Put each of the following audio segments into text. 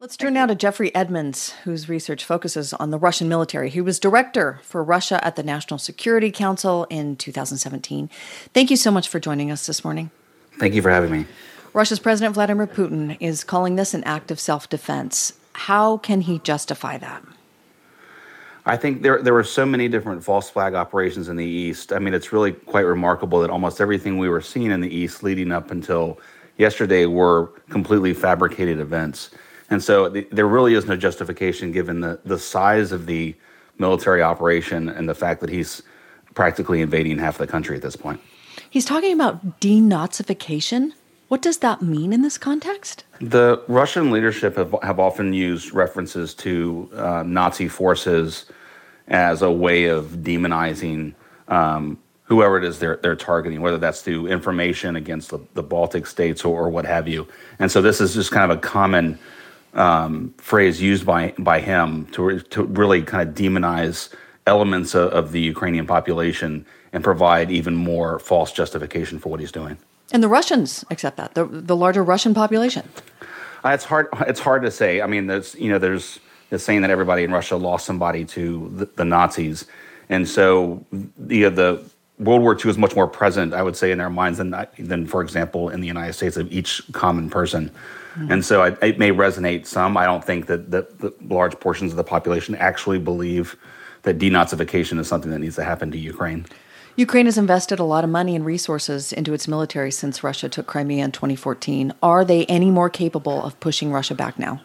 Let's turn now to Jeffrey Edmonds, whose research focuses on the Russian military. He was director for Russia at the National Security Council in 2017. Thank you so much for joining us this morning. Thank you for having me. Russia's President Vladimir Putin is calling this an act of self-defense. How can he justify that? I think there were so many different false flag operations in the East. I mean, it's really quite remarkable that almost everything we were seeing in the East leading up until yesterday were completely fabricated events. And so there really is no justification given the size of the military operation and the fact that he's practically invading half the country at this point. He's talking about denazification. What does that mean in this context? The Russian leadership have often used references to Nazi forces as a way of demonizing whoever it is they're targeting, whether that's through information against the Baltic states or what have you. And so this is just kind of a common phrase used by him to really kind of demonize elements of the Ukrainian population and provide even more false justification for what he's doing. And the Russians accept that, the larger Russian population. It's hard to say. I mean, there's the saying that everybody in Russia lost somebody to the Nazis, and so the World War II is much more present, I would say, in their minds than for example, in the United States of each common person. Mm-hmm. And so it may resonate some. I don't think that the large portions of the population actually believe that denazification is something that needs to happen to Ukraine. Ukraine has invested a lot of money and resources into its military since Russia took Crimea in 2014. Are they any more capable of pushing Russia back now?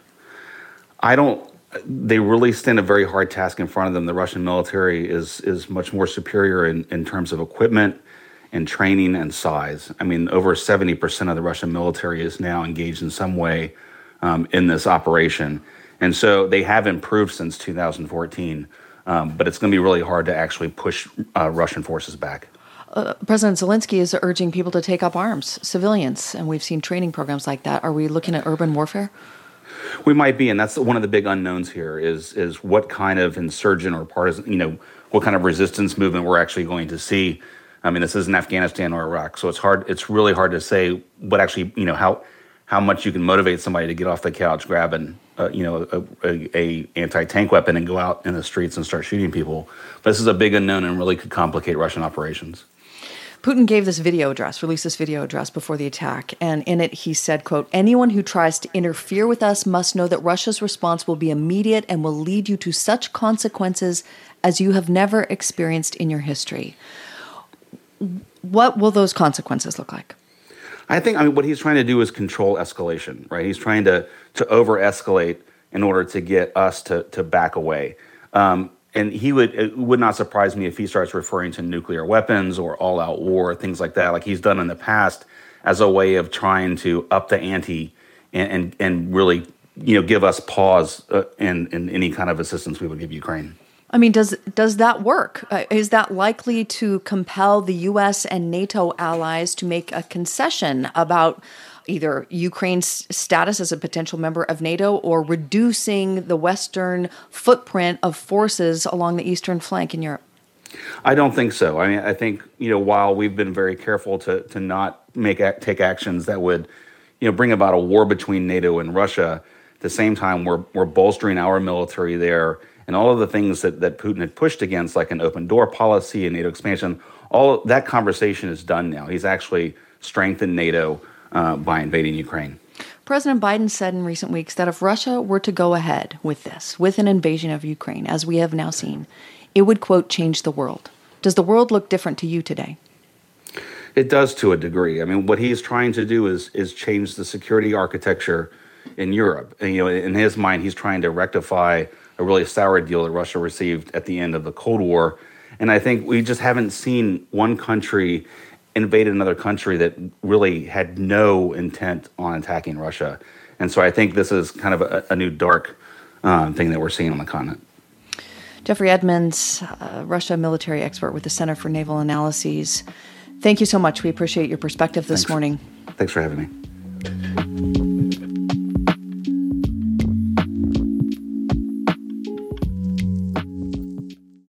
They really stand a very hard task in front of them. The Russian military is much more superior in terms of equipment and training and size. I mean, over 70% of the Russian military is now engaged in some way in this operation. And so they have improved since 2014, but it's going to be really hard to actually push Russian forces back. President Zelensky is urging people to take up arms, civilians, and we've seen training programs like that. Are we looking at urban warfare? We might be, and that's one of the big unknowns here is what kind of insurgent or partisan, what kind of resistance movement we're actually going to see. I mean, this isn't Afghanistan or Iraq, so it's really hard to say what actually, how much you can motivate somebody to get off the couch, grab a anti-tank weapon and go out in the streets and start shooting people. But this is a big unknown and really could complicate Russian operations. Putin released this video address before the attack, and in it he said, quote, "Anyone who tries to interfere with us must know that Russia's response will be immediate and will lead you to such consequences as you have never experienced in your history." What will those consequences look like? I think what he's trying to do is control escalation, right? He's trying to over-escalate in order to get us to back away. And it would not surprise me if he starts referring to nuclear weapons or all-out war, things like that, like he's done in the past, as a way of trying to up the ante and really, give us pause in any kind of assistance we would give Ukraine. I mean, does that work? Is that likely to compel the U.S. and NATO allies to make a concession about either Ukraine's status as a potential member of NATO or reducing the Western footprint of forces along the eastern flank in Europe? I don't think so. I mean, I think, while we've been very careful to not take actions that would, bring about a war between NATO and Russia, at the same time, we're bolstering our military there. And all of the things that Putin had pushed against, like an open door policy and NATO expansion, all that conversation is done now. He's actually strengthened NATO by invading Ukraine. President Biden said in recent weeks that if Russia were to go ahead with an invasion of Ukraine, as we have now seen, it would, quote, change the world. Does the world look different to you today? It does to a degree. I mean, what he's trying to do is change the security architecture in Europe. And, in his mind, he's trying to rectify a really sour deal that Russia received at the end of the Cold War. And I think we just haven't seen one country invade another country that really had no intent on attacking Russia. And so I think this is kind of a new dark thing that we're seeing on the continent. Jeffrey Edmonds, Russia military expert with the Center for Naval Analyses. Thank you so much. We appreciate your perspective this morning. Thanks for having me.